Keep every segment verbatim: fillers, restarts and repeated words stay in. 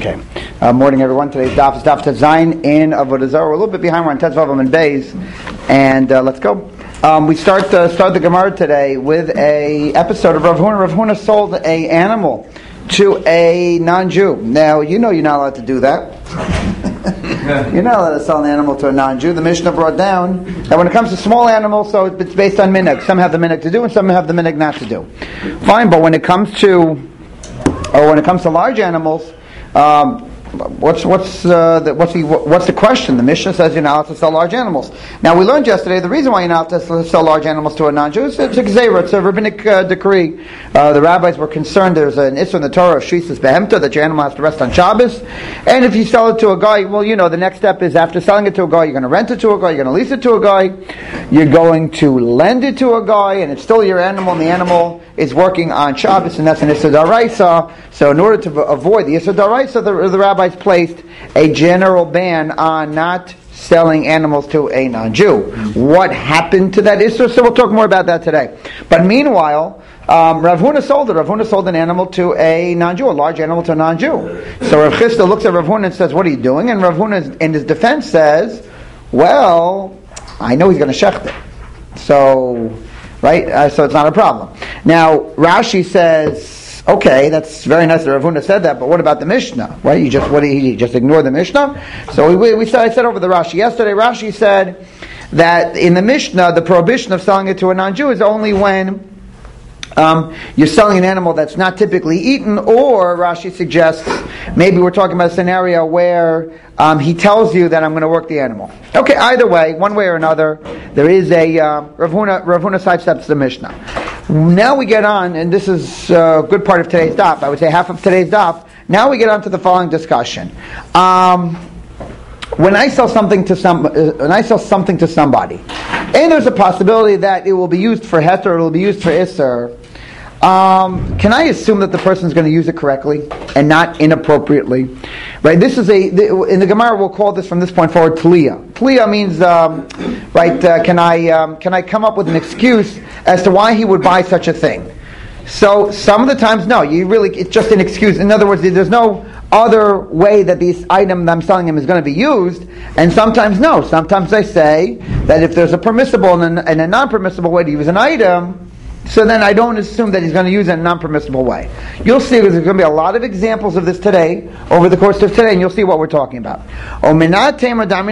Okay. Uh, morning, everyone. Today's daf is daf Tezayin in Avodah Zarah. We're a little bit behind. We're on Tetzvav and Beis, and uh, let's go. Um, we start uh, start the Gemara today with a episode of Rav Huna. Rav Huna sold a animal to a non-Jew. Now, you know you're not allowed to do that. You're not allowed to sell an animal to a non-Jew. The Mishnah brought down that when it comes to small animals, so it's based on minhag. Some have the minhag to do, and some have the minhag not to do. Fine, but when it comes to, or when it comes to large animals, um, what's what's uh, the, what's the what's the question? The Mishnah says you're not allowed to sell large animals. Now we learned yesterday the reason why you're not allowed to sell large animals to a non-Jew is it's a gzeira, it's a rabbinic uh, decree. Uh, the rabbis were concerned there's an issur in the Torah of shvisas behemta that your animal has to rest on Shabbos, and if you sell it to a guy, well, you know the next step is after selling it to a guy, you're going to rent it to a guy, you're going to lease it to a guy, you're going to lend it to a guy, and it's still your animal, and the animal is working on Shabbos, and that's an issur d'oraisa. So in order to avoid the issur d'oraisa, the, the rabbis placed a general ban on not selling animals to a non-Jew. What happened to that issur? So we'll talk more about that today. But meanwhile, um, Rav Huna sold it. Rav Huna sold an animal to a non-Jew, a large animal to a non-Jew. So Rav Chisda looks at Rav Huna and says, what are you doing? And Rav Huna, in his defense, says, well, I know he's going to shecht it. So, right? Uh, so it's not a problem. Now, Rashi says, okay, that's very nice that Rav Huna said that, but what about the Mishnah? Right? You just what did he just ignore the Mishnah? So we, we said I said over the Rashi yesterday. Rashi said that in the Mishnah, the prohibition of selling it to a non-Jew is only when Um, you're selling an animal that's not typically eaten, or Rashi suggests maybe we're talking about a scenario where um, he tells you that I'm going to work the animal. Okay, either way, one way or another, there is a uh, Rav Huna, Rav Huna sidesteps the Mishnah. Now we get on, and this is a good part of today's daf. I would say half of today's daf. Now we get on to the following discussion. Um, When I sell something to some, uh, when I sell something to somebody, and there's a possibility that it will be used for heter, it will be used for isser, um, can I assume that the person is going to use it correctly and not inappropriately? Right. This is a in the Gemara we'll call this from this point forward tliya. Tliya means um, right. Uh, can I um, can I come up with an excuse as to why he would buy such a thing? So some of the times, no, you really it's just an excuse. In other words, there's no other way that this item that I'm selling him is going to be used, and sometimes no. Sometimes I say that if there's a permissible and a, and a non-permissible way to use an item, so then I don't assume that he's going to use it in a non-permissible way. You'll see there's going to be a lot of examples of this today, over the course of today, and you'll see what we're talking about. We'll start with the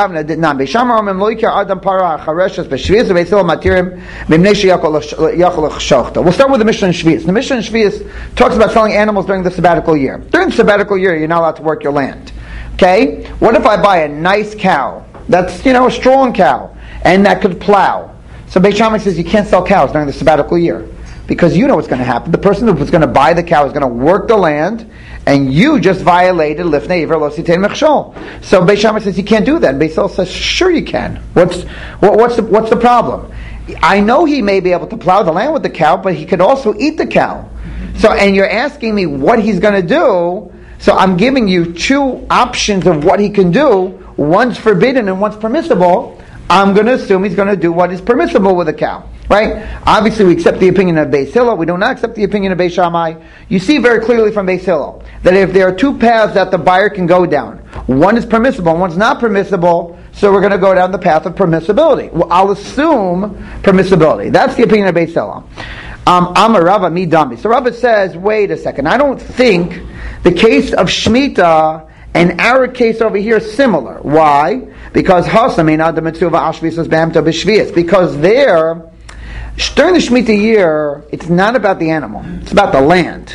Mishnah in Shvius. The Mishnah in Shvius talks about selling animals during the sabbatical year. During the sabbatical year, you're not allowed to work your land. Okay? What if I buy a nice cow, that's, you know, a strong cow, and that could plow? So Beit Shammai says you can't sell cows during the sabbatical year because you know what's going to happen. The person who's going to buy the cow is going to work the land, and you just violated lifnei iver lo sitein mechshol. So Beit Shammai says you can't do that. And Beit Hillel says sure you can. What's what, what's the what's the problem? I know he may be able to plow the land with the cow, but he could also eat the cow. So and you're asking me what he's going to do. So I'm giving you two options of what he can do. One's forbidden and one's permissible. I'm going to assume he's going to do what is permissible with a cow, right? Obviously, we accept the opinion of Beis Hillel. We do not accept the opinion of Beis Shammai. You see very clearly from Beis Hillel that if there are two paths that the buyer can go down, one is permissible and one's not permissible, so we're going to go down the path of permissibility. Well, I'll assume permissibility. That's the opinion of Beis Hillel. Um, Amar Rava mi dami. So Rava says, wait a second. I don't think the case of Shemitah and our case over here is similar. Why? Because Hasamin the Mitzvah Ashvisas Bamta B'Shvias. Because there, during the Shemitah year, it's not about the animal; it's about the land.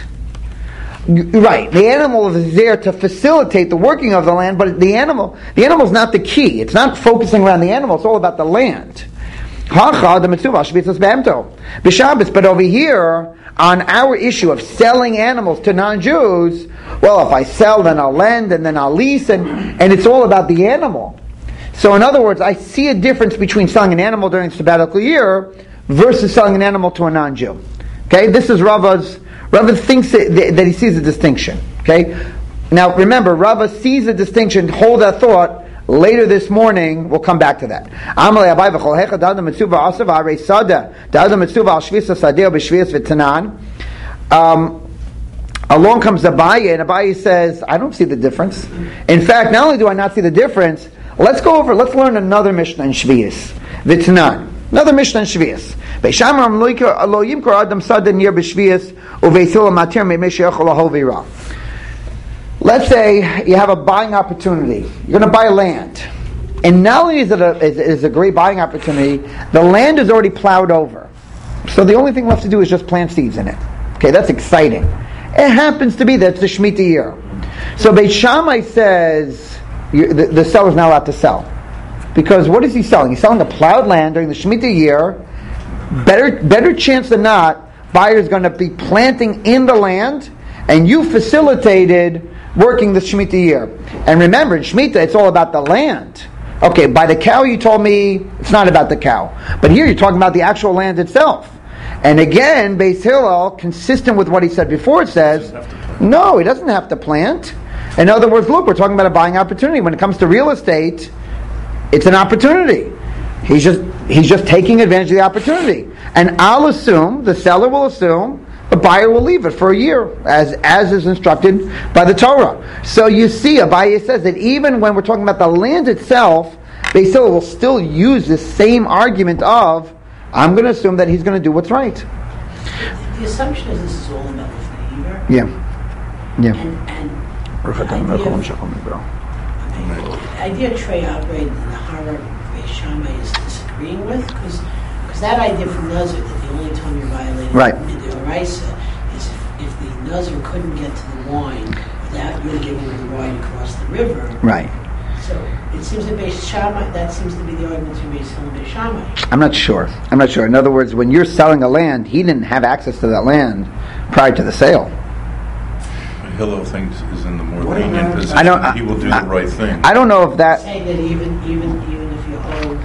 Right? The animal is there to facilitate the working of the land, but the animal, the animal is not the key. It's not focusing around the animal; it's all about the land. Hacha the Mitzvah Ashvisas Bamta B'Shabbos. But over here, on our issue of selling animals to non-Jews, well, if I sell, then I'll lend, and then I'll lease, and, and it's all about the animal. So in other words, I see a difference between selling an animal during the sabbatical year versus selling an animal to a non-Jew. Okay, this is Rava's, Rava thinks that, that he sees a distinction. Okay, now remember, Rava sees a distinction, hold that thought. Later this morning, we'll come back to that. Um, Along comes Abaye, and Abaye says, I don't see the difference. In fact, not only do I not see the difference, let's go over, let's learn another Mishnah in Shvius. V'tnan. Another Mishnah in Shvius. Let's say you have a buying opportunity. You're going to buy land. And not only is it a, is, is a great buying opportunity, the land is already plowed over. So the only thing left to do is just plant seeds in it. Okay, that's exciting. It happens to be that it's the Shemitah year. So Beit Shammai says you, the, the seller's not allowed to sell. Because what is he selling? He's selling a plowed land during the Shemitah year. Better, better chance than not, buyer's going to be planting in the land, and you facilitated working the Shemitah year. And remember, in Shemitah, it's all about the land. Okay, by the cow you told me it's not about the cow. But here you're talking about the actual land itself. And again, Beis Hillel, consistent with what he said before, it says, no, he doesn't have to plant. In other words, look, we're talking about a buying opportunity. When it comes to real estate, it's an opportunity. He's just he's just taking advantage of the opportunity. And I'll assume, the seller will assume, the buyer will leave it for a year, as as is instructed by the Torah. So you see, Abaye says that even when we're talking about the land itself, Beis Hillel will still use the same argument of, I'm going to assume that he's going to do what's right. The assumption is this is all about the favor. Yeah. Yeah. And, and the idea of, the idea of Trey operating in the Hara Beis Shammai is disagreeing with, because that idea from Nazir that the only time you're violating right. the Oraisa is if, if the Nazir couldn't get to the wine without you giving him the wine across the river. Right. So it seems that Beis Shammai, that seems to be the argument to Beis Hillel and Beis Shammai. I'm not sure. I'm not sure. In other words, when you're selling a land, he didn't have access to that land prior to the sale. Hillel thinks is in the more lenient position. I don't, he will do I, the right thing. I don't know if that. Saying that even even even if you hold.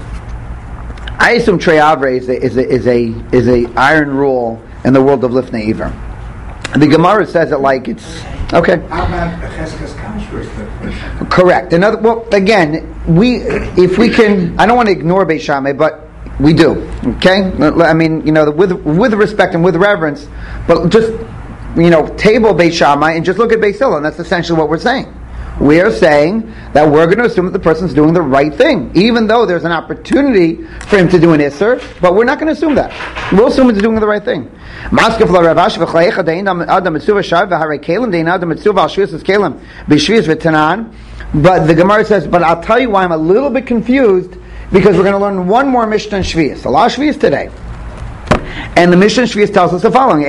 I assume Trey Avre is a, is a is a is a iron rule in the world of Lifnei Iver. The Gemara says it like it's okay. How about Cheskes Kashrus? Correct. Another. Well, again, we if we can. I don't want to ignore Beis Shammai, but we do. Okay. I mean, you know, with with respect and with reverence, but just. You know, table Beis Shammai and just look at Beis Hillel, and that's essentially what we're saying. We are saying that we're going to assume that the person's doing the right thing, even though there's an opportunity for him to do an Isser, but we're not going to assume that. We'll assume he's doing the right thing. But the Gemara says, but I'll tell you why I'm a little bit confused, because we're going to learn one more Mishnah in Shvius, a lot of Shvius today. And the Mishnah in Shvius tells us the following: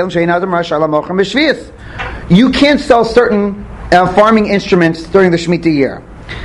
you can't sell certain uh, farming instruments during the Shemitah year.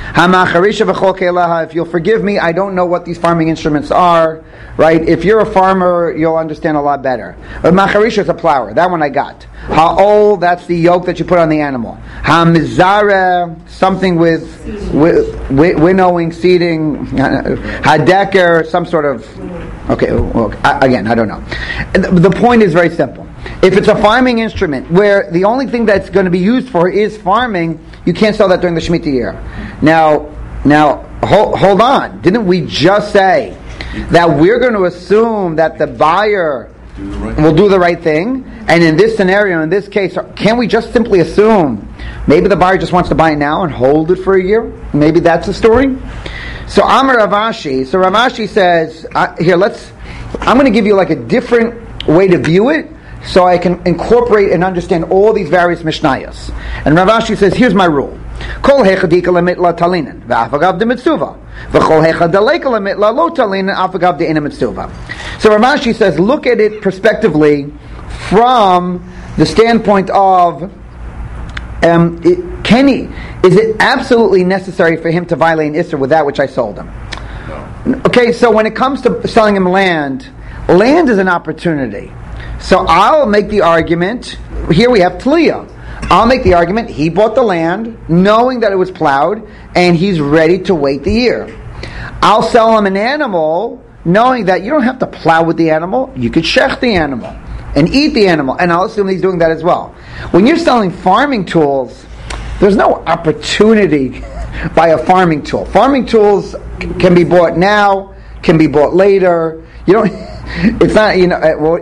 If you'll forgive me, I don't know what these farming instruments are. Right? If you're a farmer, you'll understand a lot better. But macharisha is a plower. That one I got. Ha'ol, that's the yoke that you put on the animal. Ha'mizara, something with, with, with winnowing, seeding. Hadeker, some sort of. Okay, well, again, I don't know. The point is very simple. If it's a farming instrument where the only thing that's going to be used for is farming, you can't sell that during the Shemitah year. Now, now, hold, hold on. Didn't we just say that we're going to assume that the buyer do the right will do the right thing? And in this scenario, in this case, can we just simply assume maybe the buyer just wants to buy it now and hold it for a year? Maybe that's the story? So Amar Rav Ashi, so Rav Ashi says, uh, here, let's, I'm going to give you like a different way to view it, so I can incorporate and understand all these various Mishnayos. And Rav Ashi says, here's my rule. Kol hechadika lemitla talinen, v'afagav de mitzuva, v'chol hechadaleka lemitla lo talinen, afagav de ina mitzuva. So Rav Ashi says, look at it prospectively from the standpoint of, um, it, can he, is it absolutely necessary for him to violate an Isser with that which I sold him? No. Okay, so when it comes to selling him land, land is an opportunity. So I'll make the argument, here we have Tliya. I'll make the argument, he bought the land, knowing that it was plowed, and he's ready to wait the year. I'll sell him an animal, knowing that you don't have to plow with the animal, you could shech the animal, and eat the animal, and I'll assume he's doing that as well. When you're selling farming tools, there's no opportunity by a farming tool. Farming tools can be bought now, can be bought later. You don't, it's not, you know, well,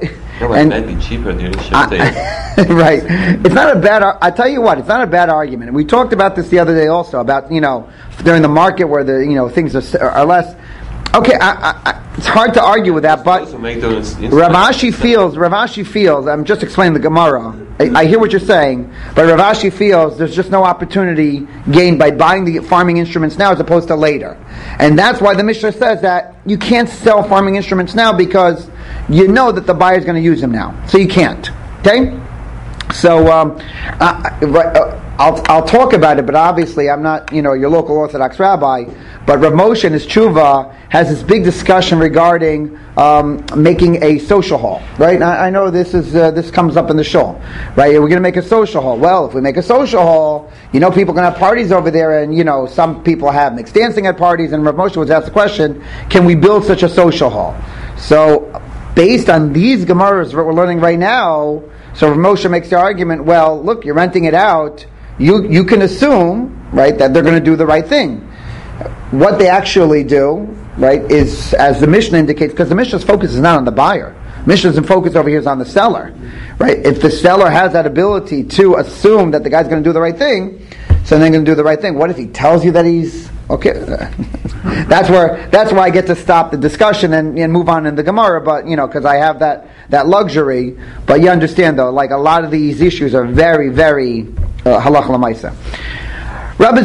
Yeah, well, and it might be cheaper. Dude. I, right. It's not a bad. I tell you what, it's not a bad argument. We talked about this the other day also about you know during the market where the you know things are, are less. Okay, I, I, I, it's hard to argue with that, but Rav Ashi feels. Rav Ashi feels. I'm just explaining the Gemara. I, I hear what you're saying, but Rav Ashi feels there's just no opportunity gained by buying the farming instruments now as opposed to later, and that's why the Mishnah says that you can't sell farming instruments now because you know that the buyer's going to use them now, so you can't. Okay, so um, I, uh, I'll I'll talk about it, but obviously I'm not you know your local Orthodox rabbi. But Rav Moshe in his tshuva has this big discussion regarding um, making a social hall, right? I, I know this is uh, this comes up in the shul, right? We're going to make a social hall. Well, if we make a social hall, you know, people are going to have parties over there, and you know, some people have mixed dancing at parties. And Rav Moshe was asked the question: can we build such a social hall? So, based on these gemaras that we're learning right now, so Rav Moshe makes the argument: well, look, you're renting it out. You you can assume, right, that they're going to do the right thing. What they actually do, right, is, as the Mishnah indicates, because the Mishnah's focus is not on the buyer. Mishnah's focus over here is on the seller, right? If the seller has that ability to assume that the guy's going to do the right thing, so they're going to do the right thing. What if he tells you that he's okay? that's where that's why I get to stop the discussion and, and move on in the Gemara. But you know, because I have that that luxury. But you understand, though, like a lot of these issues are very, very uh, halach l'maisa. Rabbi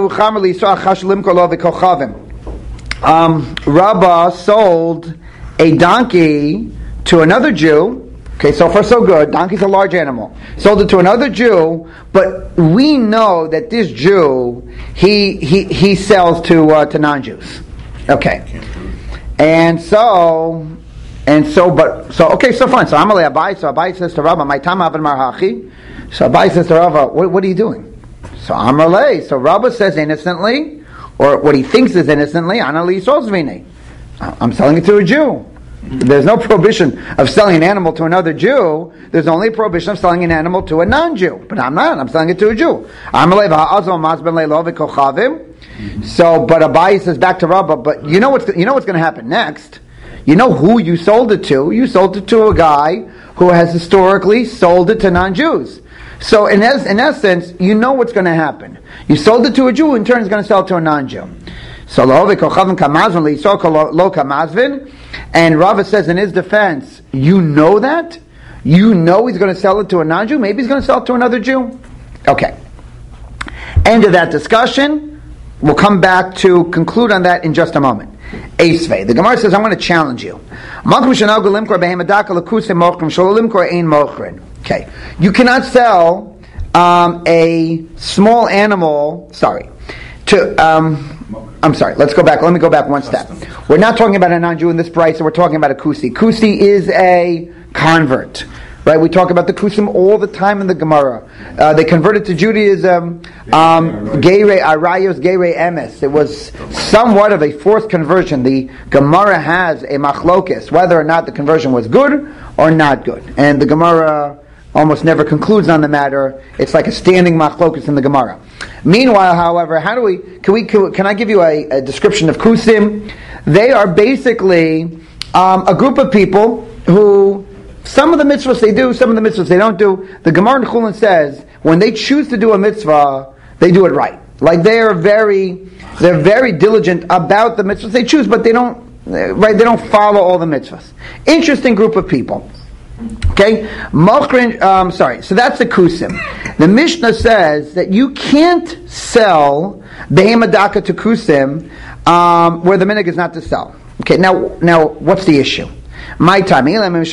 um, Rabba sold a donkey to another Jew. Okay, so far so good. Donkey's a large animal. Sold it to another Jew, but we know that this Jew he he, he sells to uh, to non-Jews. Okay, and so and so, but so okay, so fine. So Amalei Abai. So Abai says to Rabba, "My tam aven marhachi." So Abai says to Rabba, "What, what are you doing?" So Amalei. So Rabba says innocently, or what he thinks is innocently, Anali Sozvini. I'm selling it to a Jew. There's no prohibition of selling an animal to another Jew. There's only a prohibition of selling an animal to a non-Jew. But I'm not. I'm selling it to a Jew. So, but Abai says back to Rabba, but you know what's you know what's going to happen next. You know who you sold it to. You sold it to a guy who has historically sold it to non-Jews. So in, es- in essence, you know what's going to happen. You sold it to a Jew, in turn he's going to sell it to a non-Jew. So and Rava says in his defense, you know that? You know he's going to sell it to a non-Jew? Maybe he's going to sell it to another Jew? Okay. End of that discussion. We'll come back to conclude on that in just a moment. Esvei. The Gemara says, I'm going to challenge you. Okay. You cannot sell um, a small animal, sorry, to, um, I'm sorry, let's go back, let me go back one step. We're not talking about a non-Jew in this price, so we're talking about a kusi. Kusi is a convert. Right, we talk about the Kusim all the time in the Gemara. Uh, they converted to Judaism. Um, Geirei Arayos, Geirei Emes. It was somewhat of a forced conversion. The Gemara has a machlokes whether or not the conversion was good or not good, and the Gemara almost never concludes on the matter. It's like a standing machlokes in the Gemara. Meanwhile, however, how do we? Can we? Can I give you a, a description of Kusim? They are basically um, a group of people who. Some of the mitzvahs they do, some of the mitzvahs they don't do. The Gemara in Chulin says when they choose to do a mitzvah, they do it right. Like they are very, they're very diligent about the mitzvahs they choose, but they don't, right? They don't follow all the mitzvahs. Interesting group of people. Okay, Mochrin. Um, sorry. So that's the Kusim. The Mishnah says that you can't sell behemadaka to Kusim um, where the minhag is not to sell. Okay. Now, now, what's the issue? My time. Now, when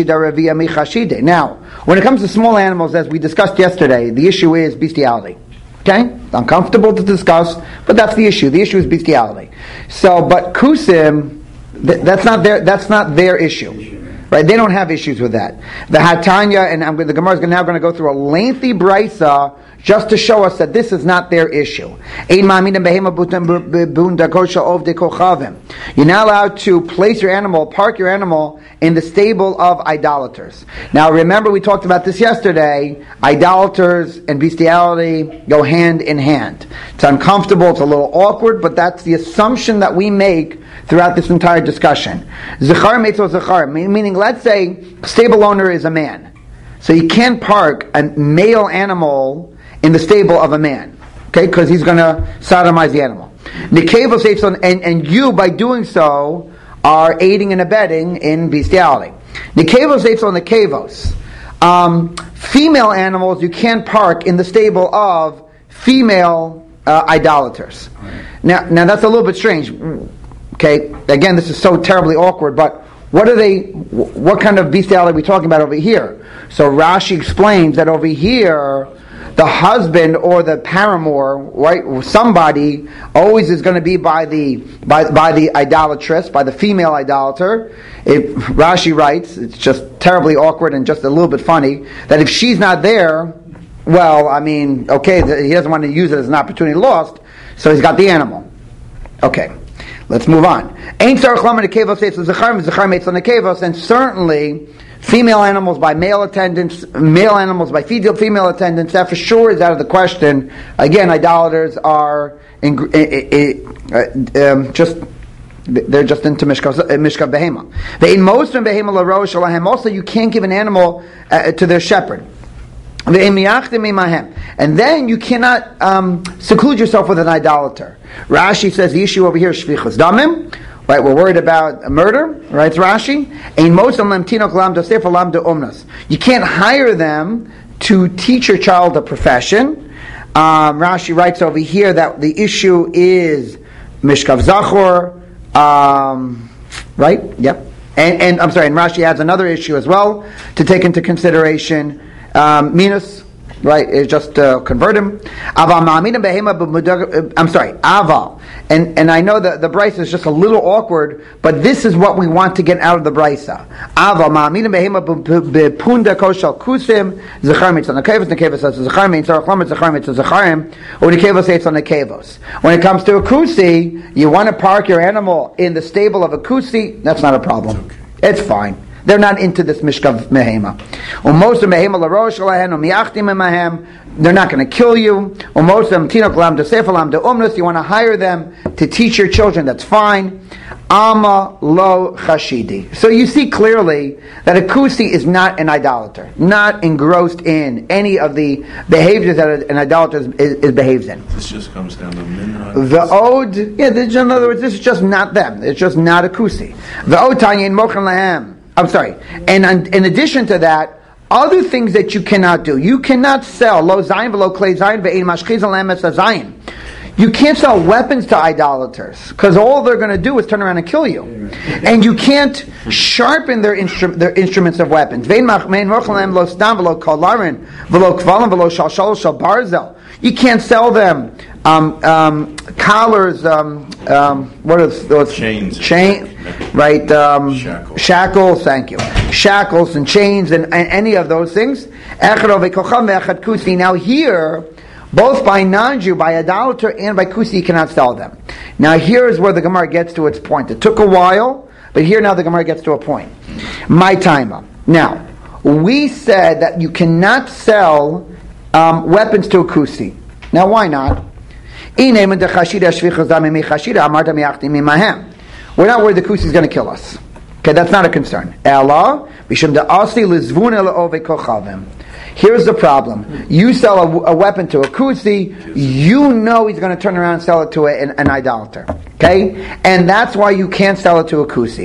it comes to small animals, as we discussed yesterday, the issue is bestiality. Okay? Uncomfortable to discuss, but that's the issue. The issue is bestiality. So, but kusim, th- that's not their that's not their issue. Right? They don't have issues with that. The Hatanya, and I'm, the Gemara is now going to go through a lengthy brisa just to show us that this is not their issue. You're not allowed to place your animal, park your animal in the stable of idolaters. Now remember we talked about this yesterday. Idolaters and bestiality go hand in hand. It's uncomfortable, it's a little awkward, but that's the assumption that we make throughout this entire discussion. Zechar meitzo zechar, meaning, let's say stable owner is a man, so you can't park a male animal in the stable of a man, okay? Because he's going to sodomize the animal. Nekevos eitzon, and and you by doing so are aiding and abetting in bestiality. Nekevos eitzon nekevos. Um, female animals you can't park in the stable of female uh, idolaters. Now, now that's a little bit strange. Okay, again, this is so terribly awkward. But what are they? What kind of bestiality are we talking about over here? So Rashi explains that over here, the husband or the paramour, right? Somebody always is going to be by the by by the idolatress, by the female idolater. If Rashi writes, it's just terribly awkward and just a little bit funny that if she's not there, well, I mean, okay, he doesn't want to use it as an opportunity lost, so he's got the animal. Okay, let's move on. And certainly, female animals by male attendants, male animals by female attendants, that for sure is out of the question. Again, idolaters are in, uh, um, just, they're just into Mishkav Behema. In most of Behema L'Rosh Shalahem, also you can't give an animal uh, to their shepherd. And then you cannot um, seclude yourself with an idolater. Rashi says the issue over here is Shvichas Damim. Right, we're worried about murder, right, Rashi. You can't hire them to teach your child a profession. Um, Rashi writes over here that the issue is Mishkav Zachor, um, right? Yep. And, and I'm sorry, and Rashi adds another issue as well to take into consideration. Um, Minus, right, is just uh, convert him. I'm sorry, Aval. And and I know that the brisa is just a little awkward, but this is what we want to get out of the brisa. Aval ma'aminim behema bepunda koshal kusim zechar mitzvah nekevos nekevos says zechar mitzvah chlamid zechar mitzvah zecharim or nekevos eitz on nekevos. When it comes to a kusi, you want to park your animal in the stable of a kusi. That's not a problem. Okay. It's fine. They're not into this mishkav mehema. Most of mehema larosh lahen umiachtim mahem. They're not going to kill you. Most of them tinok lam de sefalam de umnus. You want to hire them to teach your children. That's fine. Ama lo chashidi. So you see clearly that a kusi is not an idolater, not engrossed in any of the behaviors that an idolater is, is, is behaves in. This just comes down to minhag. The ode, yeah. This, in other words, this is just not them. It's just not a kusi. The ode tanyin mochen lahem. I'm sorry. And in addition to that, other things that you cannot do. You cannot sell lo zayin v'lo klei zayin ve'ein mashchiz alem es zayin. You can't sell weapons to idolaters because all they're going to do is turn around and kill you. And you can't sharpen their instru- their instruments of weapons. Ve'ein mochalem lo stam v'lo kolarin v'lo kvalim v'lo shalshal shal barzel. You can't sell them um, um, collars. Um, um, what are those? Chains. Chain, right? Um, shackles. shackles. Thank you. Shackles and chains and, and any of those things. Now here, both by non-Jew, by idolater, and by kusi, you cannot sell them. Now here is where the Gemara gets to its point. It took a while, but here now the Gemara gets to a point. My timer. Now, we said that you cannot sell um, weapons to a kusi. Now, why not? We're not worried the kusi is going to kill us. Okay, that's not a concern. Here's the problem. You sell a, a weapon to a kusi, you know he's going to turn around and sell it to a, an, an idolater. Okay? And that's why you can't sell it to a kusi.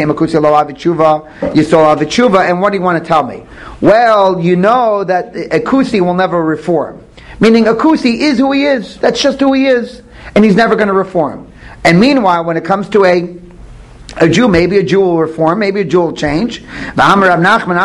You still have a tshuva, and what do you want to tell me? Well, you know that a kusi will never reform. Meaning a kusi is who he is. That's just who he is. And he's never going to reform. And meanwhile, when it comes to a A Jew, maybe a Jew will reform, maybe a Jew will change. I'm sorry.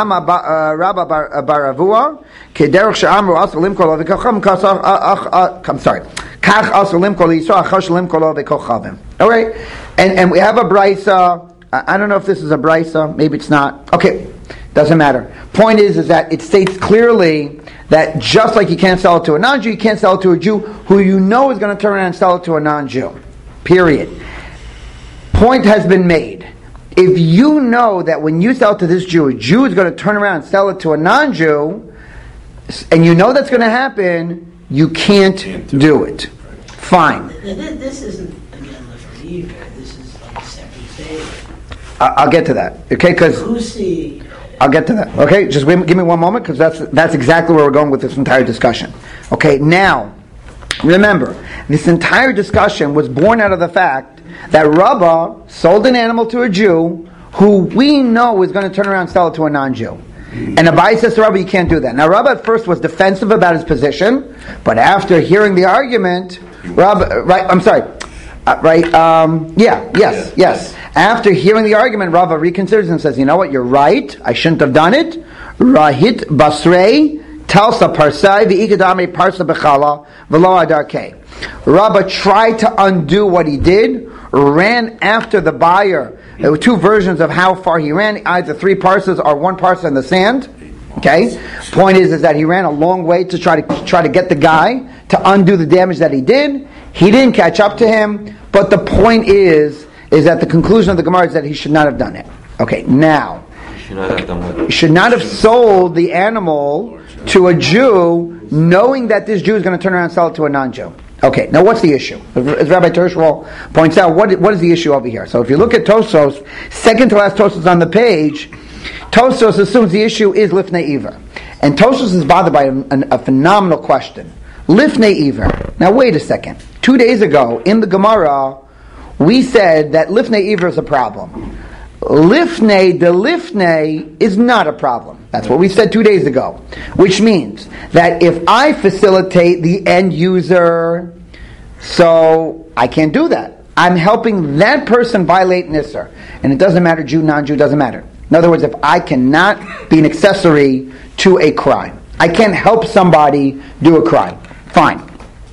All right, and and we have a brisa. I don't know if this is a brisa. Maybe it's not. Okay, doesn't matter. Point is, is that it states clearly that just like you can't sell it to a non-Jew, you can't sell it to a Jew who you know is going to turn around and sell it to a non-Jew. Period. Point has been made. If you know that when you sell it to this Jew, a Jew is going to turn around and sell it to a non-Jew, and you know that's going to happen, you can't, can't do, do it. Right. Fine. This isn't, again, for me, this is like I- I'll get to that. Okay, because Who's the? I'll get to that. Okay, just wait, give me one moment, because that's that's exactly where we're going with this entire discussion. Okay, now remember, this entire discussion was born out of the fact that Rabbah sold an animal to a Jew who we know is going to turn around and sell it to a non-Jew. And Abai says to Rabbah, you can't do that. Now Rabbah at first was defensive about his position, but after hearing the argument, Rabbah, right, I'm sorry, uh, right, um, yeah, yes, yes. After hearing the argument, Rabbah reconsiders and says, you know what, you're right, I shouldn't have done it. Rahit Basrei, Talsa Parsai, V'ikadame Parsa Bechala, V'lo Adarke. Rabbah tried to undo what he did, ran after the buyer. There were two versions of how far he ran, either three parsas or one parsa in the sand. Okay? Point is, is that he ran a long way to try to try to get the guy to undo the damage that he did. He didn't catch up to him, but the point is, is that the conclusion of the Gemara is that he should not have done it. Okay, now, should not have done what? He should not have sold the animal to a Jew, knowing that this Jew is going to turn around and sell it to a non-Jew. Okay, now what's the issue? As Rabbi Tershwal points out, what, what is the issue over here? So if you look at Tosos, second to last Tosos on the page, Tosos assumes the issue is Lifnei Iver. And Tosos is bothered by a, a, a phenomenal question. Lifnei Iver. Now wait a second. Two days ago, in the Gemara, we said that Lifnei Iver is a problem. Lifnei de Lifnei is not a problem. That's what we said two days ago. Which means that if I facilitate the end user, so I can't do that. I'm helping that person violate Nisr. And it doesn't matter, Jew, non-Jew, doesn't matter. In other words, if I cannot be an accessory to a crime, I can't help somebody do a crime, fine.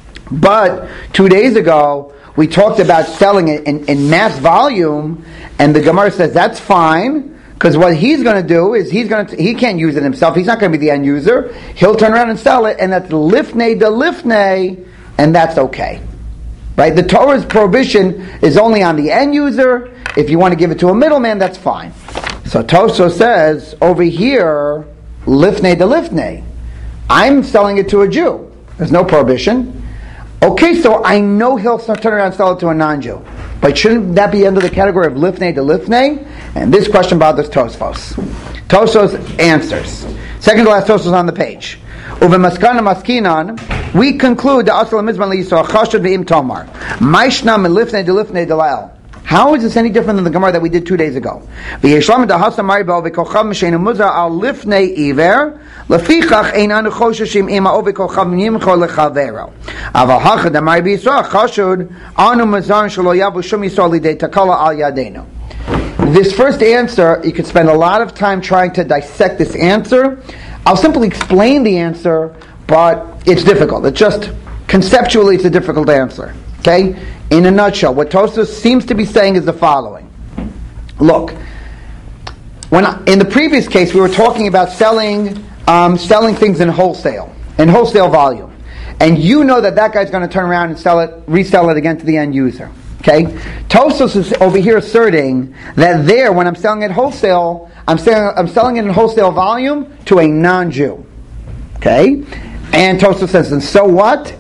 But two days ago, we talked about selling it in, in mass volume, and the Gemara says that's fine, because what he's going to do is he's going to he can't use it himself. He's not going to be the end user. He'll turn around and sell it, and that's lifnei de lifnei, and that's okay, right? The Torah's prohibition is only on the end user. If you want to give it to a middleman, that's fine. So Toso says over here, lifnei de lifnei. I'm selling it to a Jew. There's no prohibition. Okay, so I know he'll turn around and sell it to a non-Jew. But shouldn't that be under the category of lifnei to lifnei? And this question bothers Tosfos. Tosfos answers. Second to last Tosfos on the page. Uvemaskana maskinan, we conclude the asal mizman liyisor chashud ve'im tomar. Maishna min lifnei to lifnei delael. How is this any different than the Gemara that we did two days ago? V'yeshlam dahasa maribel v'kochav m'sheinu muzar al lifnei iver lefichach einanu chosheshim ima ovikochav nimcho lechavero. Aval hachad amari b'yisrael chashud anu mazar shelo yavu shum yisrael lidei takala al yadenu. This first answer, you could spend a lot of time trying to dissect this answer. I'll simply explain the answer, but it's difficult. It's just, conceptually, it's a difficult answer. Okay? In a nutshell, what Tosfos seems to be saying is the following. Look, when I, in the previous case, we were talking about selling um, selling things in wholesale, in wholesale volume. And you know that that guy's going to turn around and sell it, resell it again to the end user. Okay? Tosfos is over here asserting that there, when I'm selling it wholesale, I'm selling, I'm selling it in wholesale volume to a non-Jew. Okay? And Tosfos says, and so what?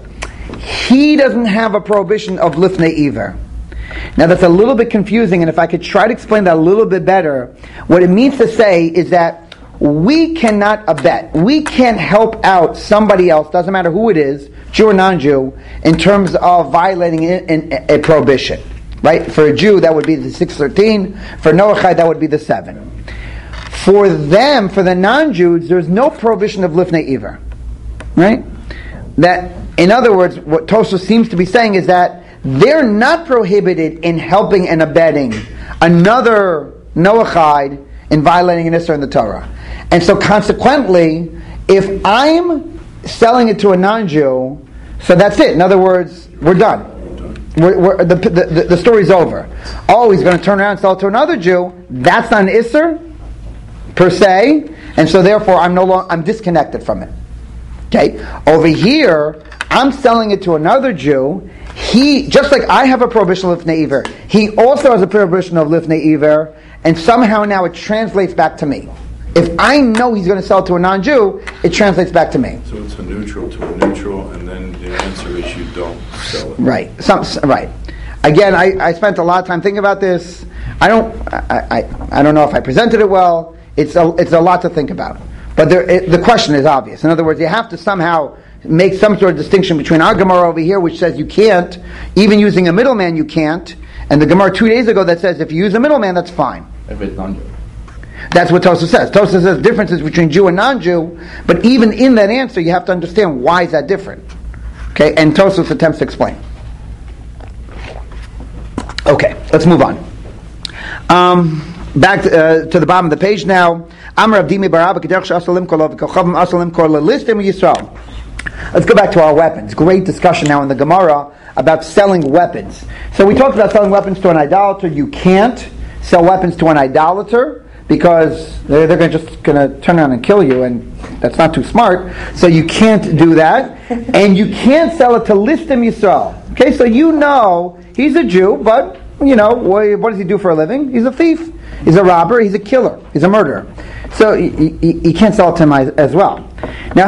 He doesn't have a prohibition of lifnei iver. Now that's a little bit confusing, and if I could try to explain that a little bit better, what it means to say is that we cannot abet, we can't help out somebody else, doesn't matter who it is, Jew or non-Jew, in terms of violating a, a, a prohibition. Right? For a Jew, that would be the six thirteen. For Noachide, that would be the seven. For them, for the non-Jews, there's no prohibition of lifnei iver. Right? That, in other words, what Tosfos seems to be saying is that they're not prohibited in helping and abetting another Noachide in violating an Isser in the Torah. And so consequently, if I'm selling it to a non-Jew, so that's it. In other words, we're done. We're, we're, the, the, the story's over. Oh, he's going to turn around and sell it to another Jew. That's not an Isser, per se, and so therefore I'm no longer, I'm disconnected from it. Okay, over here, I'm selling it to another Jew. He, just like I have a prohibition of lifnei iver, he also has a prohibition of lifnei iver, and somehow now it translates back to me. If I know he's going to sell it to a non-Jew, it translates back to me. So it's a neutral to a neutral, and then the answer is you don't sell it. Right. Some, right. Again, I, I spent a lot of time thinking about this. I don't, I, I, I don't know if I presented it well. It's a, it's a lot to think about. But there, it, the question is obvious. In other words, you have to somehow make some sort of distinction between our Gemara over here, which says you can't, even using a middleman you can't, and the Gemara two days ago that says if you use a middleman, that's fine. If it's non-Jew. That's what Tosafos says. Tosafos says differences between Jew and non-Jew, but even in that answer, you have to understand why is that different. Okay, and Tosafos attempts to explain. Okay, let's move on. Um, back to, uh, to the bottom of the page now. Amar Avdimi Barabba Kederch Asalim Kolov Kochavim Asalim Kol Listim Yisrael. Let's go back to our weapons. Great discussion now in the Gemara about selling weapons. So we talked about selling weapons to an idolater. You can't sell weapons to an idolater because they're, they're gonna just going to turn around and kill you, and that's not too smart. So you can't do that. And you can't sell it to Listim Yisrael. Okay, so you know he's a Jew, but, you know, what, what does he do for a living? He's a thief. He's a robber. He's a killer. He's a murderer. So you, you, you can't sell it to him as well. Now,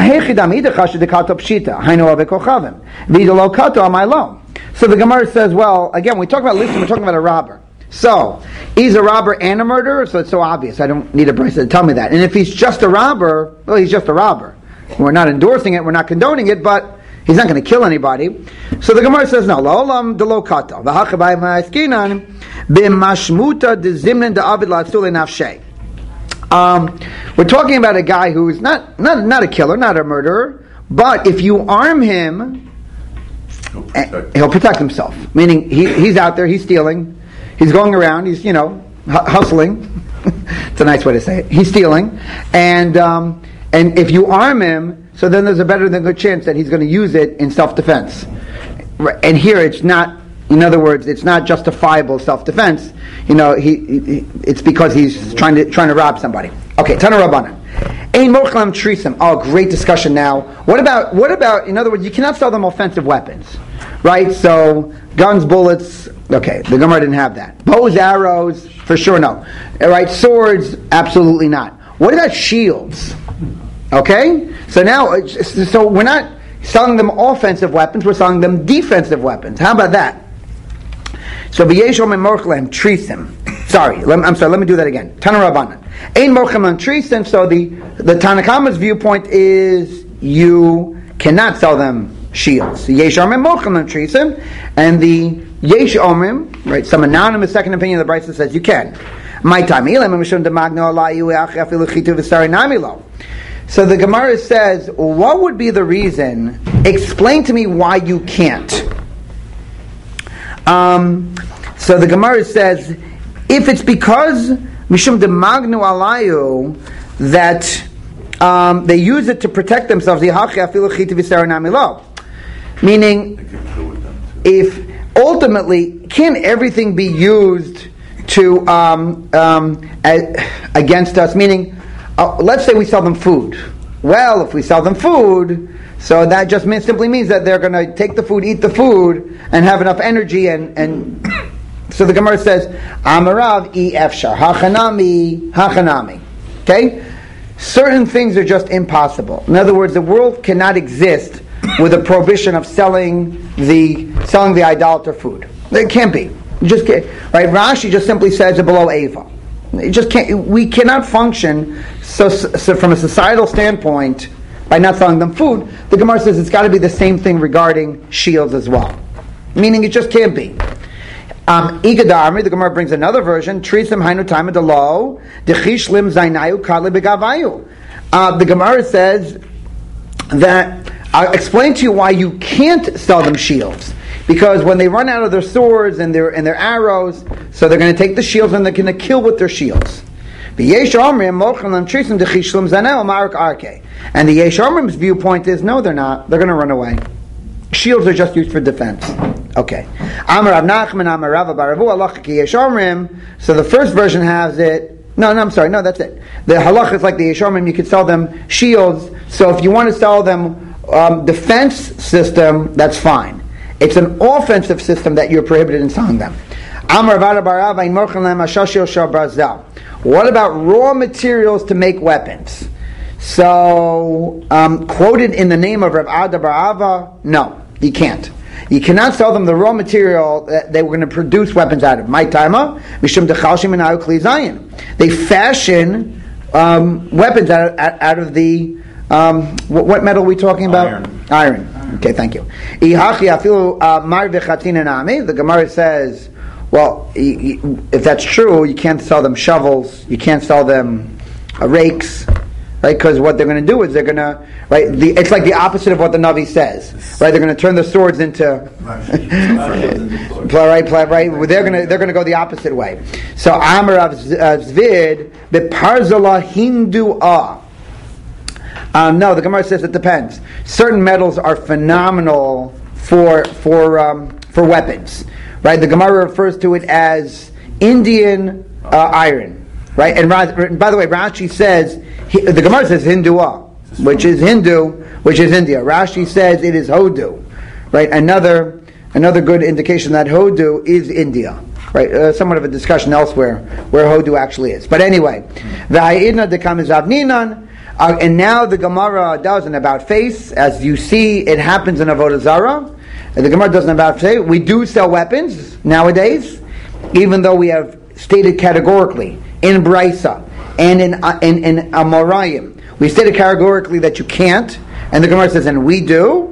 so the Gemara says, well, again, we talk about Listim, we're talking about a robber. So, he's a robber and a murderer, so it's so obvious. I don't need a brisa to tell me that. And if he's just a robber, well, he's just a robber. We're not endorsing it, we're not condoning it, but he's not going to kill anybody. So the Gemara says, no, la'olam de lo kata, v'hachabay ma'askinan, b'mashmuta de zimnin de avid la'atzule nafshay. Um, we're talking about a guy who's not, not, not a killer, not a murderer, but if you arm him, He'll protect, he'll protect himself. Meaning, he, he's out there, he's stealing, he's going around, he's, you know, hustling. It's a nice way to say it. He's stealing. And, um, and if you arm him, so then there's a better than good chance that he's going to use it in self-defense. And here it's not, in other words, it's not justifiable self-defense. You know, he, he it's because he's trying to trying to rob somebody. Okay, Tana Rabbanan. Ein mochlam trisim. Oh, great discussion now. What about, what about, in other words, you cannot sell them offensive weapons. Right? So, guns, bullets, okay, the Gemara didn't have that. Bows, arrows, for sure no. Right? Swords, absolutely not. What about shields? Okay? So now, so we're not selling them offensive weapons, we're selling them defensive weapons. How about that? So v'yeshom and morchlem trisim. Sorry, let, I'm sorry. Let me do that again. Tana Rabbanan. Ein morchlem and trisim. So the the Tanakhama's viewpoint is you cannot sell them shields. Yeshom and morchlem and trisim, and the yesh omrim, right? Some anonymous second opinion of the Brisa says you can. My time ilam mishum demagno alayu achafilu chitu v'sari namilo. So the Gemara says, what would be the reason? Explain to me why you can't. Um, so the Gemara says, if it's because mishum de magnu alayu that um, they use it to protect themselves, meaning if ultimately can everything be used to um, um, against us? Meaning, uh, let's say we sell them food. Well, if we sell them food, so that just means, simply means that they're going to take the food, eat the food, and have enough energy. And, and so the Gemara says, Amarav e efshar, hachanami, hachanami. Okay? Certain things are just impossible. In other words, the world cannot exist with a prohibition of selling the selling the idolater food. It can't be. You just can't. Right? Rashi just simply says it below Eva. It just can't. We cannot function so, so from a societal standpoint by not selling them food. The Gemara says it's got to be the same thing regarding shields as well. Meaning it just can't be. Um, Igadamri, the Gemara brings another version. Trisam hainu taima delo dechish lim zainayu kali begavayu. The Gemara says that I'll explain to you why you can't sell them shields. Because when they run out of their swords and their and their arrows, so they're going to take the shields and they're going to kill with their shields. And the Yesh Omrim's viewpoint is, no, they're not. They're going to run away. Shields are just used for defense. Okay. So the first version has it. No, no, I'm sorry. No, that's it. The halach is like the Yesh Omrim. You could sell them shields. So if you want to sell them um, defense system, that's fine. It's an offensive system that you're prohibited in selling them. What about raw materials to make weapons? So, um, quoted in the name of Rav Ada Bar Ava, no, you can't. You cannot sell them the raw material that they were going to produce weapons out of. My timer, mishum dechalshim and kli zayin. They fashion um, weapons out of, out of the um, what, what metal are we talking about? Iron. Iron. Okay, thank you. The Gemara says, well, if that's true, you can't sell them shovels, you can't sell them uh, rakes, right? Because what they're going to do is they're going to, right? The, it's like the opposite of what the Navi says, right? They're going to turn the swords into, right? Right? They're going to they're going to go the opposite way. So Amar of Zvid beparzala hinduah. Um, no, the Gemara says it depends. Certain metals are phenomenal for for um, for weapons, right? The Gemara refers to it as Indian uh, iron, right? And, and by the way, Rashi says he, the Gemara says Hindua, which is Hindu, which is India. Rashi says it is Hodu, right? Another another good indication that Hodu is India, right? Uh, somewhat of a discussion elsewhere where Hodu actually is. But anyway, the Ha'idna dekam is Avninan. Uh, and now the Gemara doesn't about face. As you see, it happens in Avodah Zarah. And the Gemara doesn't about face. We do sell weapons nowadays, even though we have stated categorically in Braisa and in uh, in, in Amoraim. We stated categorically that you can't, and the Gemara says, and we do.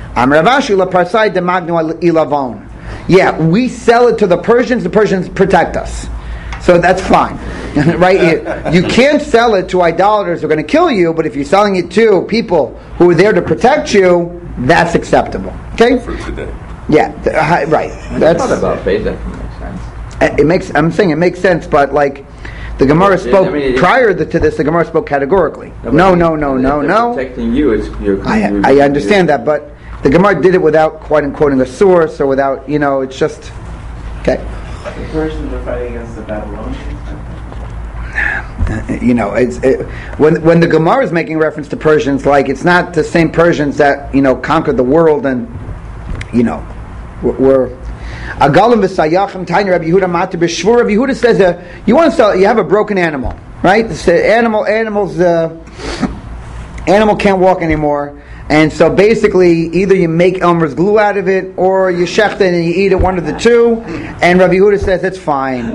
Yeah, we sell it to the Persians. The Persians protect us. So that's fine, right? You can't sell it to idolaters who are going to kill you, but if you're selling it to people who are there to protect you, that's acceptable. Okay? For today. Yeah, th- uh, right. That's not about faith. That makes sense. It makes. I'm saying it makes sense, but like the Gemara spoke I mean, prior to this. The Gemara spoke categorically. No, no, no, no, no. Protecting you, it's you're, I, you're, I understand that, but the Gemara did it without quite quoting a source or without, you know, it's just okay. The Persians are fighting against the Babylonians. You know, it's it, when when the Gemara is making reference to Persians, like it's not the same Persians that, you know, conquered the world and, you know, were Agalim v'sayachim tiny Rabbi Yehuda Mata b'shvur. Rabbi Yehuda says, uh, you want to sell, you have a broken animal, right? The animal animals uh, animal can't walk anymore. And so basically, either you make Elmer's glue out of it, or you shecht it and you eat it, one of the two. And Rabbi Yehuda says it's fine.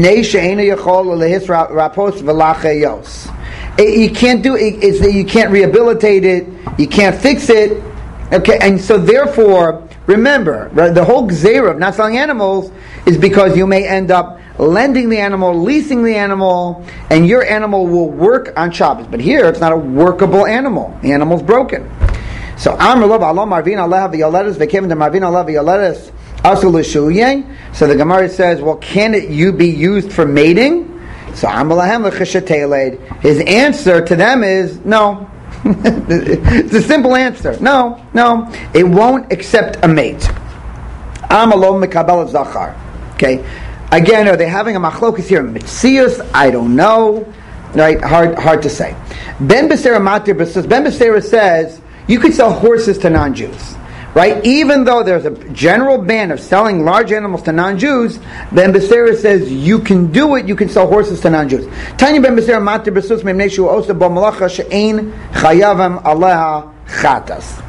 You can't do it. It's that you can't rehabilitate it. You can't fix it. Okay, and so therefore, remember, the whole gzeira of not selling animals is because you may end up lending the animal, leasing the animal, and your animal will work on Shabbos. But here, it's not a workable animal. The animal's broken. So, Amr Lov Allah Marvin Allah v'yoledes v'kevin de Marvin Allah v'yoledes asul l'shuliyeh. So the Gemara says, well, can it you be used for mating? So, Amr Lahem l'chesheteleid. His answer to them is no. It's a simple answer. No, no. It won't accept a mate. Amr Lov mekabel zachar. Okay. Again, are they having a machlokus here? Mitzius? I don't know. Right? Hard, hard to say. Ben Becerra Matir B'sus. Ben Becerra says you could sell horses to non-Jews, right? Even though there's a general ban of selling large animals to non-Jews, Ben Becerra says you can do it. You can sell horses to non-Jews. Tanya Ben Becerra Matir B'sus Memneshu Osa B'Malacha She'ein Chayavam Aleha Chatas.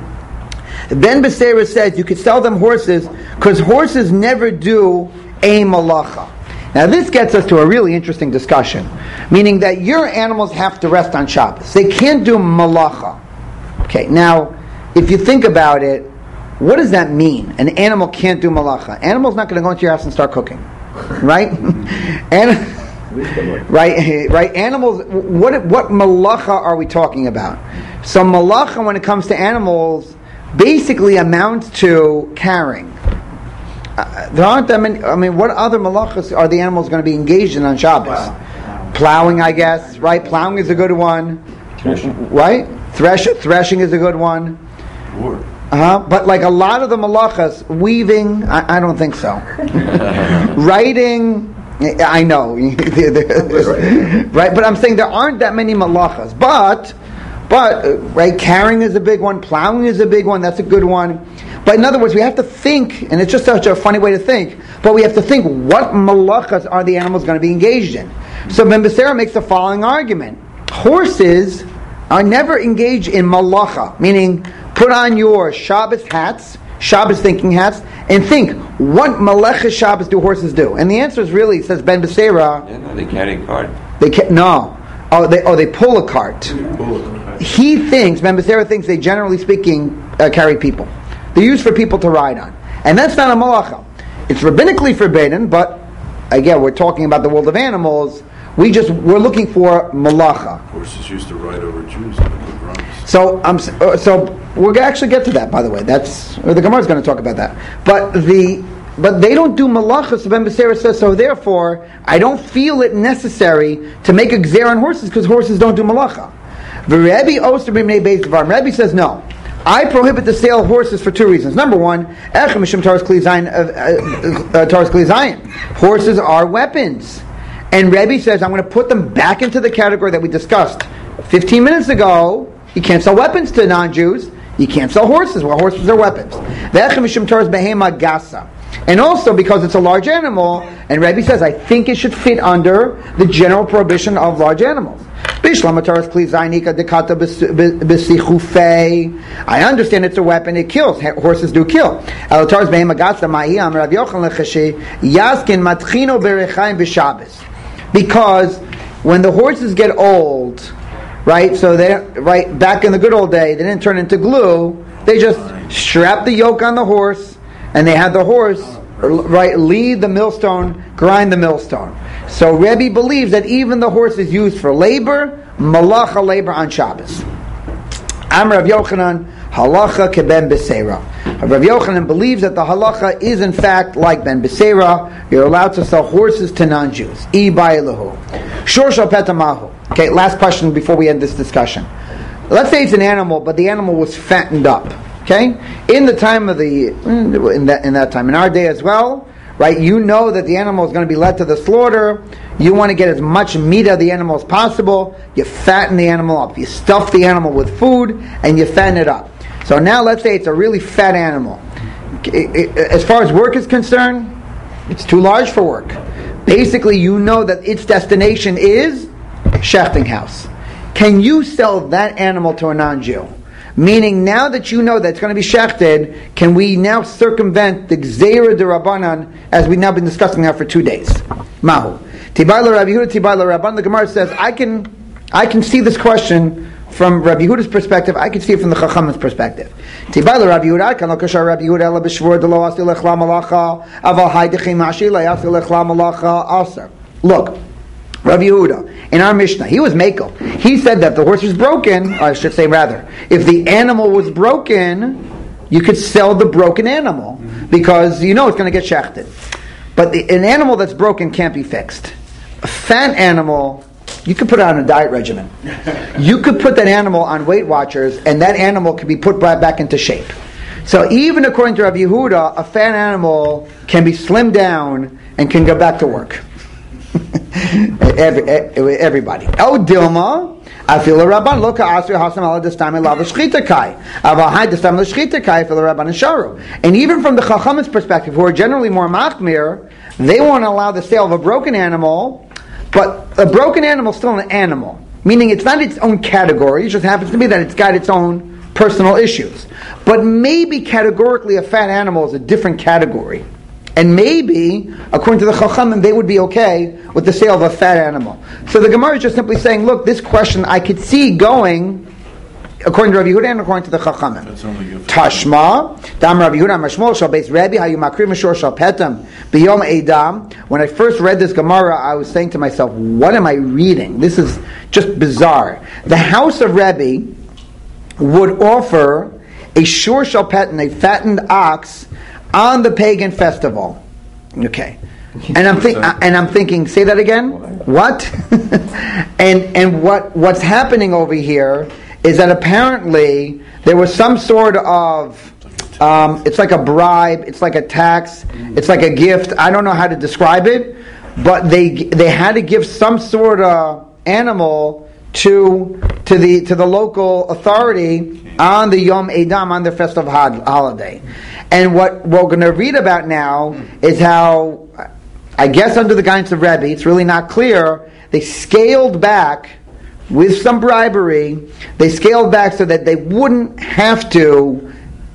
Ben Becerra says you could sell them horses because horses never do a malacha. Now this gets us to a really interesting discussion, meaning that your animals have to rest on Shabbos. They can't do malacha. Okay, now if you think about it, what does that mean? An animal can't do malacha. Animal's not going to go into your house and start cooking, right? and right, right. Animals. What what malacha are we talking about? So malacha, when it comes to animals, basically amounts to carrying. Uh, there aren't that many. I mean, what other malachas are the animals going to be engaged in on Shabbos? Wow. Plowing, I guess. Right? Plowing is a good one. Threshing. Right? Thresh, threshing is a good one. War. Uh-huh. But like a lot of the malachas, weaving, I, I don't think so. Writing, I know. Right? But I'm saying there aren't that many malachas. But, but uh, right, carrying is a big one. Plowing is a big one. That's a good one. But in other words, we have to think, and it's just such a funny way to think, but we have to think, what malachas are the animals going to be engaged in? So Ben Becerra makes the following argument. Horses are never engaged in malacha, meaning put on your Shabbos hats, Shabbos thinking hats and think, what Malecha Shabbos do horses do? And the answer is really, it says Ben Beseira. Yeah, no, they carry a cart. They ca- no. Oh, they oh they pull a cart. Pull it. He thinks, Ben Beseira thinks they generally speaking uh, carry people. They're used for people to ride on. And that's not a malacha. It's rabbinically forbidden, but again, we're talking about the world of animals. We just, we're looking for malacha. Horses used to ride over Jews in the pogroms. So, um, so we're going to actually get to that, by the way. That's, or the Gemara is going to talk about that. But the, but they don't do malacha, so Ben Beseira says, so therefore, I don't feel it necessary to make a gzer on horses, because horses don't do malacha. Rebbe Oster b'mnei Beis Devarim. Rebbe says, no. I prohibit the sale of horses for two reasons. Number one, Echem Mishum Taras Kli Zayin, uh, uh, Taras Kli Zayin. Horses are weapons. And Rebbe says, I'm going to put them back into the category that we discussed fifteen minutes ago. You can't sell weapons to non-Jews. You can't sell horses. Well, horses are weapons. Echem Mishum Taras Behema Gasa. And also because it's a large animal, and Rebbe says, I think it should fit under the general prohibition of large animals. I understand it's a weapon, it kills. Horses do kill. Because when the horses get old, right, so they right back in the good old day, they didn't turn into glue, they just strap the yoke on the horse, and they had the horse right lead the millstone, grind the millstone. So Rebbe believes that even the horse is used for labor, malacha labor on Shabbos. Amar Rav Yochanan, halacha keben beseira. Rav Yochanan believes that the halacha is in fact like ben beseira. You're allowed to sell horses to non-Jews. I ba'elahu. Shor shal petamahu. Okay, last question before we end this discussion. Let's say it's an animal, but the animal was fattened up. Okay, in the time of the in that in that time in our day as well, right? You know that the animal is going to be led to the slaughter. You want to get as much meat of the animal as possible. You fatten the animal up. You stuff the animal with food and you fatten it up. So now let's say it's a really fat animal. It, it, as far as work is concerned, it's too large for work. Basically, you know that its destination is shechting house. Can you sell that animal to a non-Jew? Meaning, now that you know that it's going to be shechted, can we now circumvent the Gzeira de Rabbanan, as we've now been discussing now for two days? Mahu. Tibai Rabbi Yehuda, Tibai Rabban. The Gemara says, I can, I can see this question from Rabbi Yehuda's perspective. I can see it from the Chacham's perspective. Tibai Rabbi Yehuda, I can look at Rabbi Yehuda, ela b'shvur de lo asi lechla malacha, aval haydechim ashi la yasi lechla malacha aser. Look. Rabbi Yehuda, in our Mishnah, he was Mekel. He said that if the horse was broken, or I should say rather, if the animal was broken, you could sell the broken animal, because you know it's going to get shechted. But the, an animal that's broken can't be fixed. A fat animal, you could put it on a diet regimen. You could put that animal on Weight Watchers, and that animal could be put back into shape. So even according to Rabbi Yehuda, a fat animal can be slimmed down and can go back to work. Every, everybody. Oh, Dilma, I feel a rabban. Look, Asri Hasam ala Destami la v'shchita kai. Avahai Destami la shchita kai. I feel a rabban and sharu. And even from the Chacham's perspective, who are generally more machmir, they won't allow the sale of a broken animal. But a broken animal is still an animal, meaning it's not its own category. It just happens to be that it's got its own personal issues. But maybe categorically, a fat animal is a different category. And maybe, according to the Chachamim, they would be okay with the sale of a fat animal. So the Gemara is just simply saying, look, this question I could see going, according to Rabbi Yehuda and according to the Chachamim. Tashma, Dam Rabbi Yehuda, Mashmol, Shal Beis Rebbe, Hayu Makrim Mishor Shal Petam, B'yom Edam. When I first read this Gemara, I was saying to myself, what am I reading? This is just bizarre. The house of Rebbe would offer a Shor Shal Petam, a fattened ox, on the pagan festival. Okay. And I'm think, and I'm thinking, say that again? What? and and what what's happening over here is that apparently there was some sort of um, it's like a bribe, it's like a tax, it's like a gift. I don't know how to describe it, but they they had to give some sort of animal to to the to the local authority on the Yom Edam, on their festive holiday. And what we're going to read about now is how, I guess under the guidance of Rebbe, it's really not clear, they scaled back with some bribery, they scaled back so that they wouldn't have to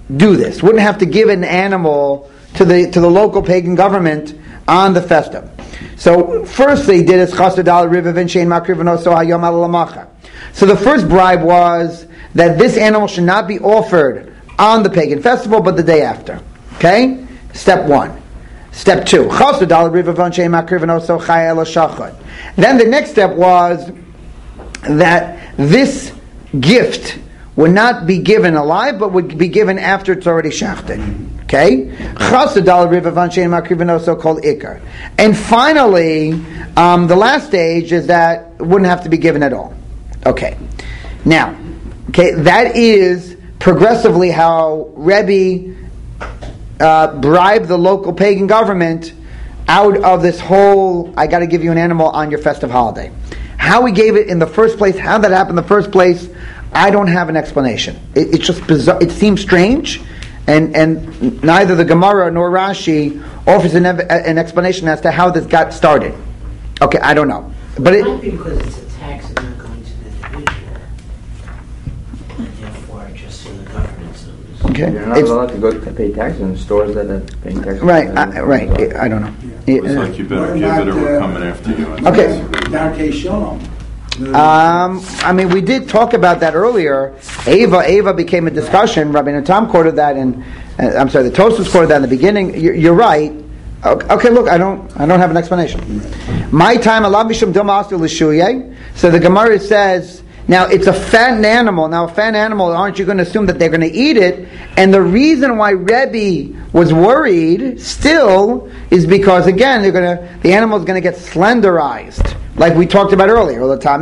do this. Wouldn't have to give an animal to the to the local pagan government on the festa. So first they did is chassid al rivav and shein makrivanoso hayom al lamacha. So the first bribe was that this animal should not be offered on the pagan festival, but the day after. Okay, step one. Step two. Chassid al rivav and shein makrivanoso chay el shachad. Then the next step was that this gift would not be given alive, but would be given after it's already shachted. Okay? Chassid al rivav and shein makrivanoso called ikar. And finally, um, the last stage is that it wouldn't have to be given at all. Okay. Now, okay, that is progressively how Rebbe uh, bribed the local pagan government out of this whole, I got to give you an animal on your festive holiday. How he gave it in the first place, how that happened in the first place, I don't have an explanation. It, it's just bizarre. It seems strange, and, and neither the Gemara nor Rashi offers an, an explanation as to how this got started. Okay, I don't know. But It it might be because it's a tax and not going to the individual, and therefore just to the government. So it's- okay. You're not It's- allowed to go to pay taxes in stores that are paying taxes. right, I, right. I don't know. It's Yeah. like you better What give it or about, we're uh, coming after you. Okay. Darkei Shalom. Um, I mean, we did talk about that earlier. Ava, Ava became a discussion. Rabbi Natam quoted that, and uh, I'm sorry, the Tosfos quoted that in the beginning. You're, you're right. Okay, okay, look, I don't, I don't have an explanation. My time, Allah mishum dilma astu l'shuye. So the Gemara says, now it's a fat animal. Now, a fat animal, aren't you going to assume that they're going to eat it? And the reason why Rebbe was worried still is because, again, they're going to, the animal is going to get slenderized, like we talked about earlier. My time,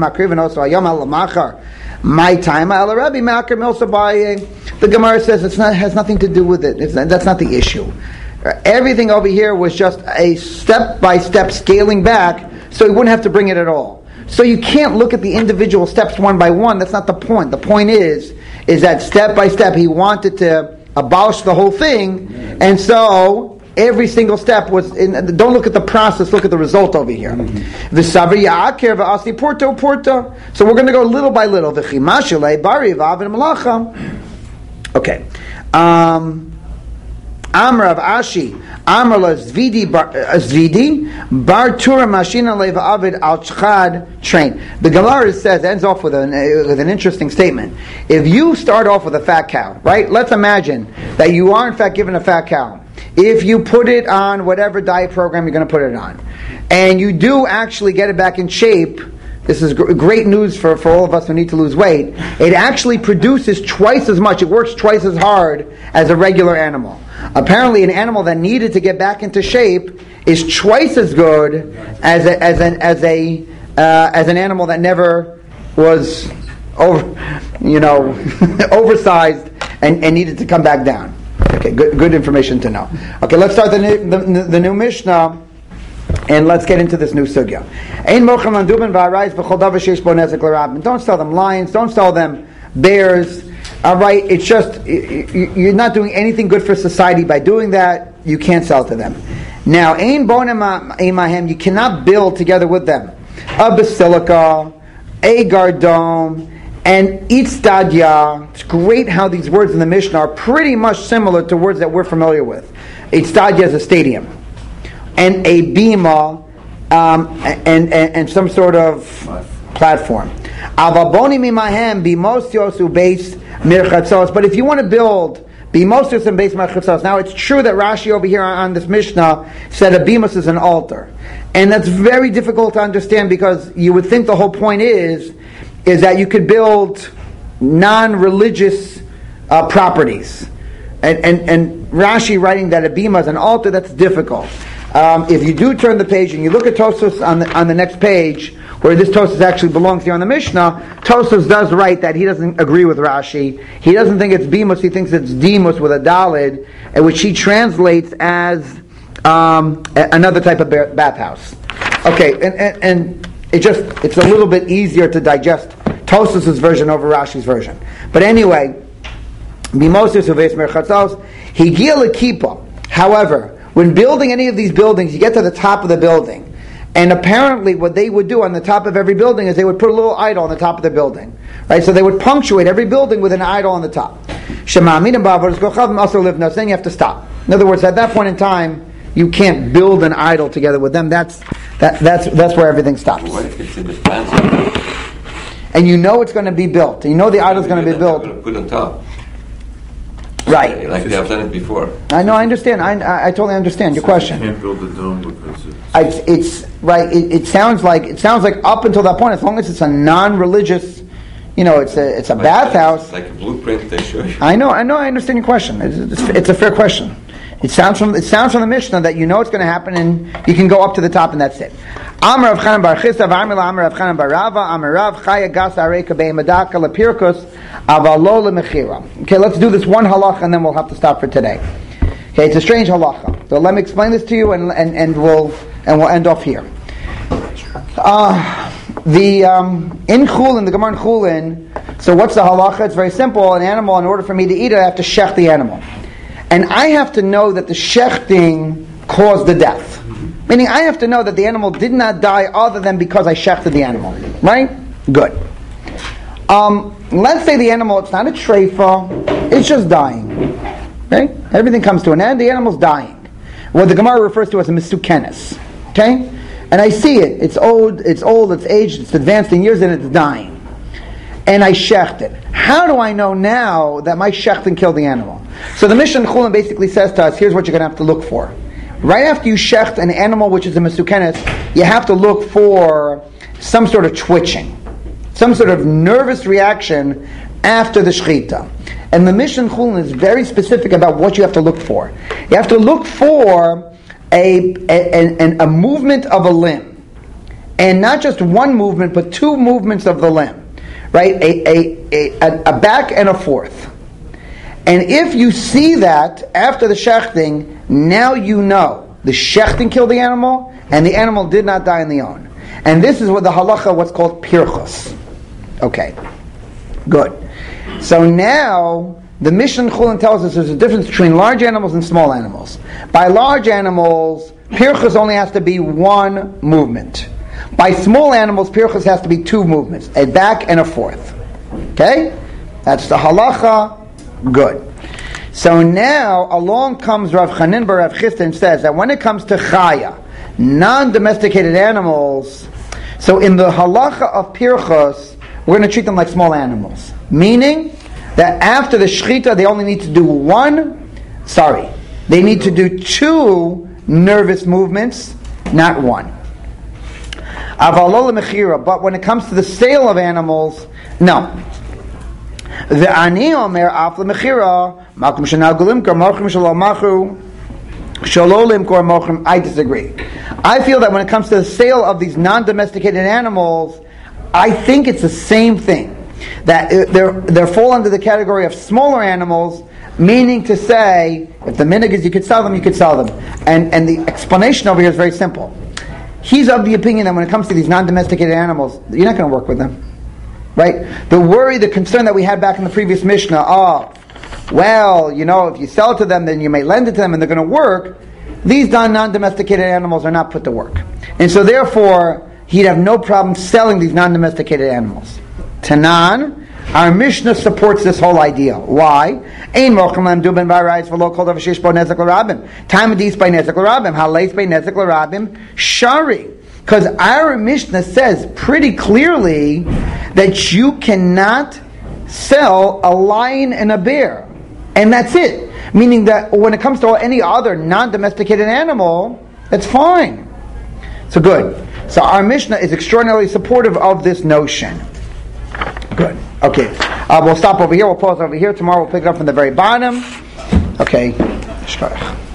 the Gemara says it's not, has nothing to do with it. It's not, that's not the issue. Everything over here was just a step-by-step scaling back, so he wouldn't have to bring it at all. So you can't look at the individual steps one by one. That's not the point. The point is, is that step by step he wanted to abolish the whole thing, and so every single step was. In, don't look at the process. Look at the result over here. The savri ya'aker v'asi porto porto. So we're going to go little by little. V'chimashilei bari v'avin malacha. Okay. Um, Amrav Ashi, Amrla Zvidi Bar Zvidi Bar Tura Mashina Leva Avid Al Chad Train. The Gemara says, ends off with an with an interesting statement. If you start off with a fat cow, right? Let's imagine that you are in fact given a fat cow. If you put it on whatever diet program you're going to put it on, and you do actually get it back in shape. This is gr- great news for, for all of us who need to lose weight. It actually produces twice as much, it works twice as hard as a regular animal. Apparently an animal that needed to get back into shape is twice as good as a, as an as a uh, as an animal that never was over, you know, oversized and, and needed to come back down. Okay, good good information to know. Okay, let's start the new, the, the new Mishnah. And let's get into this new sugya. Don't sell them lions. Don't sell them bears. All right, it's just you're not doing anything good for society by doing that. You can't sell to them. Now, you cannot build together with them a basilica, a gardom, and itztadya. It's great how these words in the Mishnah are pretty much similar to words that we're familiar with. Itztadya is a stadium. And a bima, um, and, and and some sort of platform. Avaboni mimahem bimosios ubeis mirchatzos. But if you want to build bimosios and beis mirchatzos, now it's true that Rashi over here on, on this Mishnah said a bimos is an altar, and that's very difficult to understand because you would think the whole point is is that you could build non-religious uh, properties, and, and and Rashi writing that a bima is an altar, that's difficult. Um, if you do turn the page and you look at Tosfos on the, on the next page, where this Tosfos actually belongs here on the Mishnah, Tosfos does write that he doesn't agree with Rashi. He doesn't think it's Bimos, he thinks it's Demos with a Dalid, which he translates as um, a, another type of bathhouse. Okay, and, and, and it just it's a little bit easier to digest Tosfos' version over Rashi's version. But anyway, Bimos uveis merchatzos, higil kippah. However, when building any of these buildings, you get to the top of the building, And apparently what they would do on the top of every building is they would put a little idol on the top of the building. Right? So they would punctuate every building with an idol on the top. So then you have to stop. In other words, at that point in time, you can't build an idol together with them. That's that, that's that's where everything stops. What if it's in the plans? And you know it's going to be built. You know the idol's going to be built. Going to put on top. Right. Like they have done it before. I know, I understand. I, I, I totally understand your question. You can't build a dome because it's... I, it's right. It, it sounds like it sounds like up until that point, as long as it's a non-religious, you know, it's a it's a Like- bathhouse. Like a blueprint they show you. I know, I know, I understand your question. It's, it's, it's a fair question. It sounds from it sounds from the Mishnah that you know it's going to happen, and you can go up to the top, and that's it. Amar Rav Chanan bar Chisda, Amar Amar Rav Chanan bar Rava, Amar Rav Chaya Gas Areka Be'Madaka LePirkus Avalo LeMechira. Okay, let's do this one halacha, and then we'll have to stop for today. Okay, it's a strange halacha. So let me explain this to you, and and, and we'll and we'll end off here. Uh, the um, in Chulin, the Gemara in Chulin. So what's the halacha? It's very simple. An animal, in order for me to eat it, I have to shech the animal. And I have to know that the shechting caused the death. Meaning I have to know that the animal did not die other than because I shechted the animal. Right? Good. Um, let's say the animal, it's not a treifa, it's just dying. Right? Everything comes to an end, the animal's dying. What the Gemara refers to as a misukenes. Okay? And I see it. It's old, it's old, it's aged, it's advanced in years, and it's dying. And I shecht it. How do I know now that my shechting killed the animal? So the Mishnah in Chulin basically says to us, here's what you're going to have to look for. Right after you shecht an animal which is a mesukenes, you have to look for some sort of twitching, some sort of nervous reaction after the shechita. And the Mishnah in Chulin is very specific about what you have to look for. You have to look for a, a, a, a movement of a limb. And not just one movement, but two movements of the limb. Right? A, a, a, a back and a forth. And if you see that after the shechting, now you know the shechting killed the animal and the animal did not die on the own. And this is what the halacha, what's called pirchos. Okay. Good. So now the Mishnah in Chulin tells us there's a difference between large animals and small animals. By large animals, pirchos only has to be one movement. By small animals, pirchos has to be two movements, a back and a forth. Okay? That's the halacha. Good. So now, along comes Rav Chanan bar Rav Chisda and says that when it comes to chaya, non-domesticated animals, so in the halacha of pirchos, we're going to treat them like small animals. Meaning that after the shechita, they only need to do one, sorry, they need to do two nervous movements, not one. But when it comes to the sale of animals, no. The ani omer af lemechira makom shenal gulimkar mochrim shalom shalolim kor mochrim. I disagree. I feel that when it comes to the sale of these non-domesticated animals, I think it's the same thing. That they they fall under the category of smaller animals, meaning to say, if the minhag is you could sell them, you could sell them. And and the explanation over here is very simple. He's of the opinion that when it comes to these non-domesticated animals, you're not going to work with them. Right? The worry, the concern that we had back in the previous Mishnah, oh, well, you know, if you sell it to them, then you may lend it to them and they're going to work. These non-domesticated animals are not put to work. And so therefore, he'd have no problem selling these non-domesticated animals. Tanan, our Mishnah supports this whole idea. Why? Ein mochim lam duben b'arayis v'lo kol davar sheish bo nezek l'rabim. Tamadis by nezek l'rabim. Haleis by nezek l'rabim. Shari. Because our Mishnah says pretty clearly that you cannot sell a lion and a bear. And that's it. Meaning that when it comes to any other non-domesticated animal, that's fine. So good. So our Mishnah is extraordinarily supportive of this notion. Good. Okay. Uh, we'll stop over here. We'll pause over here. Tomorrow we'll pick it up from the very bottom. Okay.